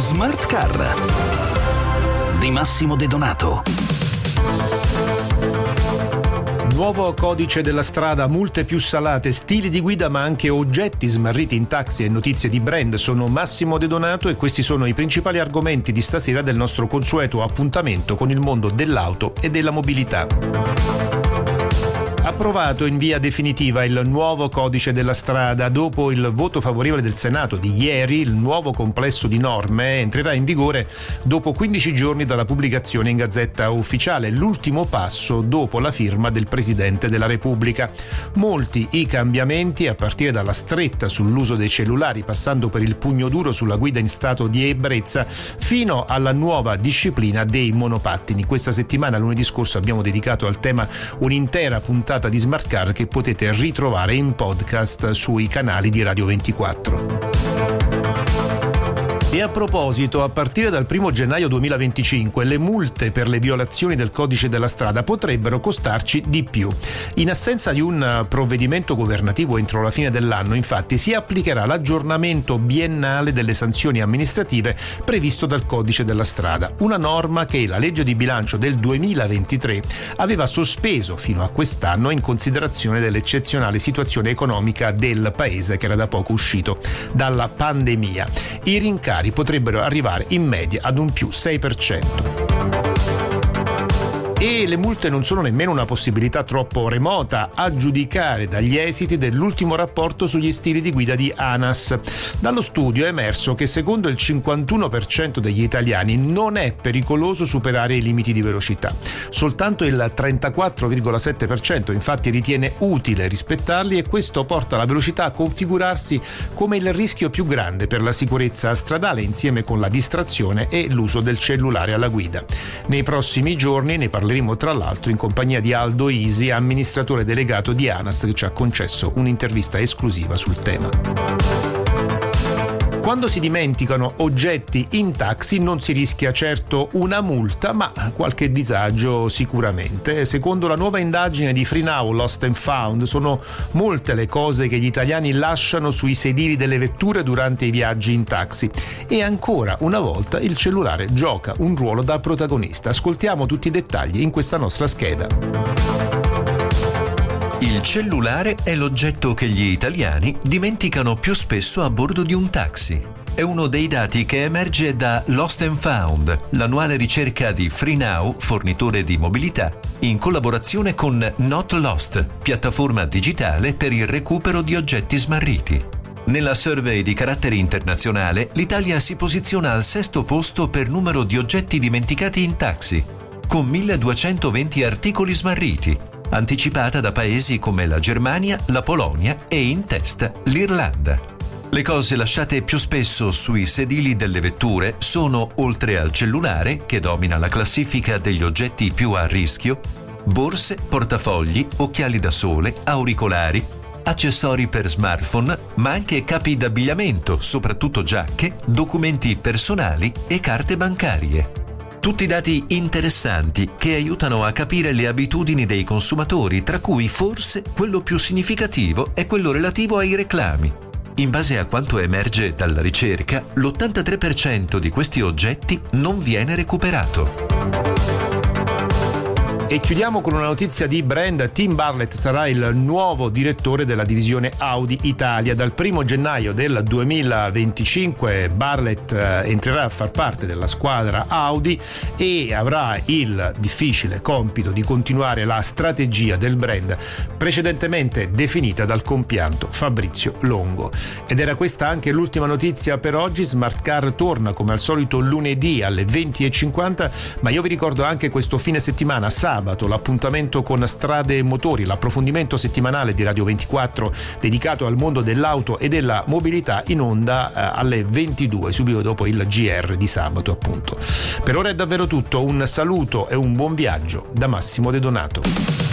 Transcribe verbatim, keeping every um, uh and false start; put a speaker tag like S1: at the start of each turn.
S1: Smart Car di Massimo De Donato.
S2: Nuovo codice della strada, multe più salate, stili di guida ma anche oggetti smarriti in taxi e notizie di brand. Sono Massimo De Donato e questi sono i principali argomenti di stasera del nostro consueto appuntamento con il mondo dell'auto e della mobilità. Approvato in via definitiva il nuovo codice della strada. Dopo il voto favorevole del Senato di ieri, il nuovo complesso di norme entrerà in vigore dopo quindici giorni dalla pubblicazione in Gazzetta Ufficiale, l'ultimo passo dopo la firma del Presidente della Repubblica. Molti i cambiamenti, a partire dalla stretta sull'uso dei cellulari, passando per il pugno duro sulla guida in stato di ebbrezza, fino alla nuova disciplina dei monopattini. Questa settimana, lunedì scorso, abbiamo dedicato al tema un'intera puntata di Smart Car che potete ritrovare in podcast sui canali di Radio ventiquattro. E a proposito, a partire dal primo gennaio duemilaventicinque le multe per le violazioni del codice della strada potrebbero costarci di più. In assenza di un provvedimento governativo entro la fine dell'anno, infatti, si applicherà l'aggiornamento biennale delle sanzioni amministrative previsto dal codice della strada, una norma che la legge di bilancio del duemilaventitré aveva sospeso fino a quest'anno in considerazione dell'eccezionale situazione economica del paese che era da poco uscito dalla pandemia. I rincari potrebbero arrivare in media ad un più sei per cento. E le multe non sono nemmeno una possibilità troppo remota, a giudicare dagli esiti dell'ultimo rapporto sugli stili di guida di ANAS. Dallo studio è emerso che secondo il cinquantuno per cento degli italiani non è pericoloso superare i limiti di velocità. Soltanto il trentaquattro virgola sette per cento infatti ritiene utile rispettarli, e questo porta la velocità a configurarsi come il rischio più grande per la sicurezza stradale, insieme con la distrazione e l'uso del cellulare alla guida. Nei prossimi giorni ne parleremo tra l'altro in compagnia di Aldo Isi, amministratore delegato di ANAS, che ci ha concesso un'intervista esclusiva sul tema. Quando si dimenticano oggetti in taxi non si rischia certo una multa, ma qualche disagio sicuramente. Secondo la nuova indagine di FreeNow Lost and Found, sono molte le cose che gli italiani lasciano sui sedili delle vetture durante i viaggi in taxi. E ancora una volta il cellulare gioca un ruolo da protagonista. Ascoltiamo tutti i dettagli in questa nostra scheda.
S3: Il cellulare è l'oggetto che gli italiani dimenticano più spesso a bordo di un taxi. È uno dei dati che emerge da Lost and Found, l'annuale ricerca di FreeNow, fornitore di mobilità, in collaborazione con Not Lost, piattaforma digitale per il recupero di oggetti smarriti. Nella survey di carattere internazionale, l'Italia si posiziona al sesto posto per numero di oggetti dimenticati in taxi, con milleduecentoventi articoli smarriti, anticipata da paesi come la Germania, la Polonia e in testa l'Irlanda. Le cose lasciate più spesso sui sedili delle vetture sono, oltre al cellulare, che domina la classifica degli oggetti più a rischio, borse, portafogli, occhiali da sole, auricolari, accessori per smartphone, ma anche capi d'abbigliamento, soprattutto giacche, documenti personali e carte bancarie. Tutti dati interessanti che aiutano a capire le abitudini dei consumatori, tra cui forse quello più significativo è quello relativo ai reclami. In base a quanto emerge dalla ricerca, l'ottantatré per cento di questi oggetti non viene recuperato.
S2: E chiudiamo con una notizia di brand. Tim Barlett sarà il nuovo direttore della divisione Audi Italia. Dal primo gennaio del duemilaventicinque Barlett entrerà a far parte della squadra Audi e avrà il difficile compito di continuare la strategia del brand precedentemente definita dal compianto Fabrizio Longo. Ed era questa anche l'ultima notizia per oggi. Smart Car torna come al solito lunedì alle venti e cinquanta, ma io vi ricordo anche questo fine settimana, sabato, l'appuntamento con Strade e Motori, l'approfondimento settimanale di Radio ventiquattro dedicato al mondo dell'auto e della mobilità, in onda eh, alle ventidue, subito dopo il G R di sabato appunto. Per ora è davvero tutto, un saluto e un buon viaggio da Massimo De Donato.